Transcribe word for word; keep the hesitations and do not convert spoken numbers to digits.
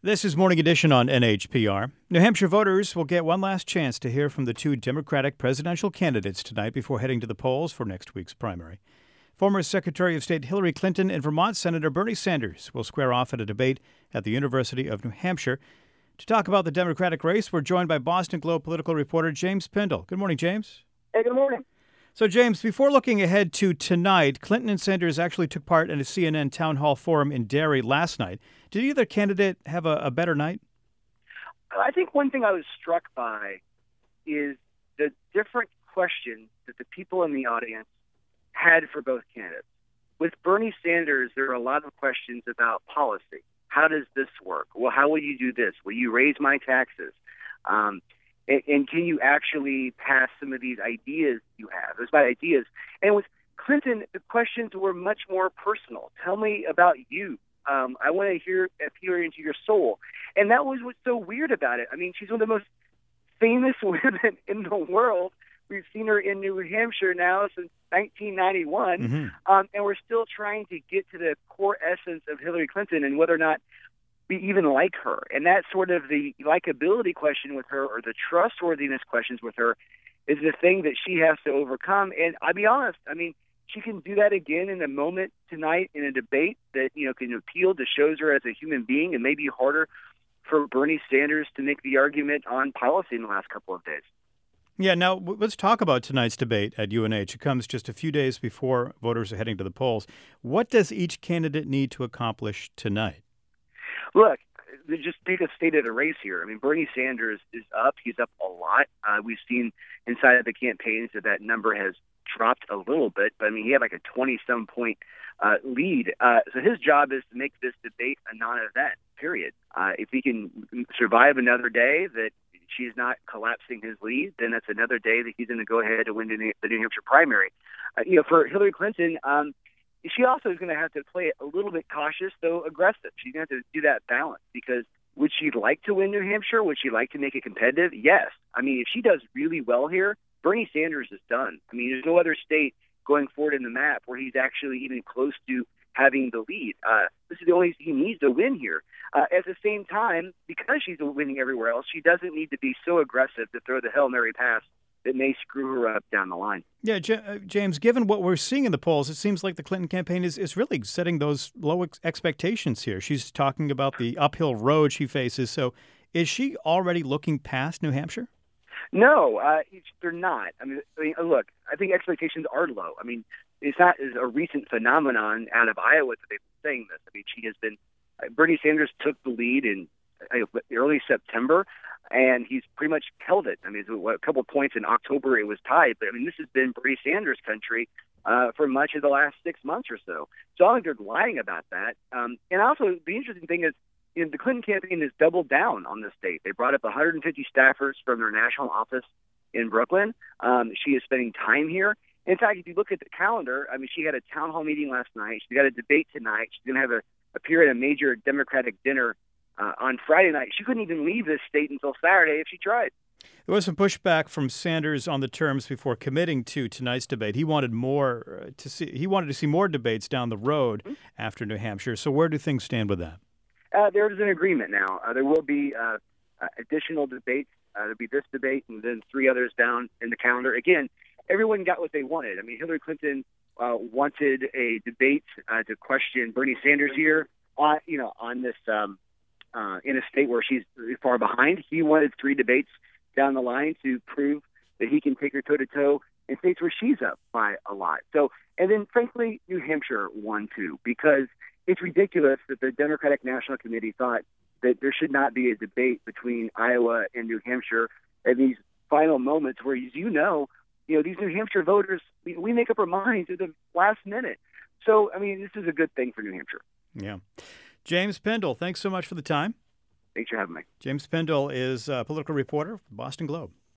This is Morning Edition on N H P R. New Hampshire voters will get one last chance to hear from the two Democratic presidential candidates tonight before heading to the polls for next week's primary. Former Secretary of State Hillary Clinton and Vermont Senator Bernie Sanders will square off at a debate at the University of New Hampshire. To talk about the Democratic race, we're joined by Boston Globe political reporter James Pendle. Good morning, James. Hey, good morning. So, James, before looking ahead to tonight, Clinton and Sanders actually took part in a C N N town hall forum in Derry last night. Did either candidate have a, a better night? I think one thing I was struck by is the different questions that the people in the audience had for both candidates. With Bernie Sanders, there are a lot of questions about policy. How does this work? Well, how will you do this? Will you raise my taxes? Um, and, and can you actually pass some of these ideas you have? It was about ideas. And with Clinton, the questions were much more personal. Tell me about you. Um, I want to hear peer into your soul. And that was what's so weird about it. I mean, she's one of the most famous women in the world. We've seen her in New Hampshire now since nineteen ninety-one, mm-hmm. um, and we're still trying to get to the core essence of Hillary Clinton and whether or not we even like her. And that's sort of the likability question with her, or the trustworthiness questions with her, is the thing that she has to overcome. And I'll be honest, I mean, she can do that again in a moment tonight in a debate that, you know, can appeal to shows her as a human being, and maybe harder for Bernie Sanders to make the argument on policy in the last couple of days. Yeah, now let's talk about tonight's debate at U N H. It comes just a few days before voters are heading to the polls. What does each candidate need to accomplish tonight? Look, they just need a state of the race here. I mean, Bernie Sanders is up. He's up a lot. Uh, we've seen inside of the campaigns that that number has dropped a little bit, but I mean, he had like a twenty-some point uh, lead. Uh, so his job is to make this debate a non-event, period. Uh, if he can survive another day that she's not collapsing his lead, then that's another day that he's going to go ahead and win the New Hampshire primary. Uh, you know, for Hillary Clinton, um, she also is going to have to play it a little bit cautious, though aggressive. She's going to have to do that balance, because would she like to win New Hampshire? Would she like to make it competitive? Yes. I mean, if she does really well here, Bernie Sanders is done. I mean, there's no other state going forward in the map where he's actually even close to having the lead. Uh, this is the only he needs to win here. Uh, at the same time, because she's winning everywhere else, she doesn't need to be so aggressive to throw the Hail Mary pass that may screw her up down the line. Yeah, J- uh, James, given what we're seeing in the polls, it seems like the Clinton campaign is, is really setting those low ex- expectations here. She's talking about the uphill road she faces. So is she already looking past New Hampshire? No, uh, they're not. I mean, I mean, look, I think expectations are low. I mean, it's not as a recent phenomenon out of Iowa that they've been saying this. I mean, she has been uh, Bernie Sanders took the lead in uh, early September, and he's pretty much held it. I mean, what, a couple of points in October it was tied, but I mean, this has been Bernie Sanders' country uh, for much of the last six months or so. So I don't think they're lying about that. Um, and also, the interesting thing is, you know, the Clinton campaign has doubled down on the state. They brought up one hundred fifty staffers from their national office in Brooklyn. Um, she is spending time here. In fact, if you look at the calendar, I mean, she had a town hall meeting last night. She's got a debate tonight. She's going to have a, appear at a major Democratic dinner uh, on Friday night. She couldn't even leave this state until Saturday if she tried. There was some pushback from Sanders on the terms before committing to tonight's debate. He wanted more uh, to see. He wanted to see more debates down the road mm-hmm. after New Hampshire. So where do things stand with that? Uh, there's an agreement now. Uh, there will be uh, uh, additional debates. Uh, there'll be this debate and then three others down in the calendar. Again, everyone got what they wanted. I mean, Hillary Clinton uh, wanted a debate uh, to question Bernie Sanders here, on, you know, on this um, uh, in a state where she's far behind. He wanted three debates down the line to prove that he can take her toe to toe in states where she's up by a lot. So, and then frankly, New Hampshire won too, because it's ridiculous that the Democratic National Committee thought that there should not be a debate between Iowa and New Hampshire at these final moments where, as you know, you know, these New Hampshire voters, we, we make up our minds at the last minute. So, I mean, this is a good thing for New Hampshire. Yeah. James Pendle, thanks so much for the time. Thanks for having me. James Pendle is a political reporter for the Boston Globe.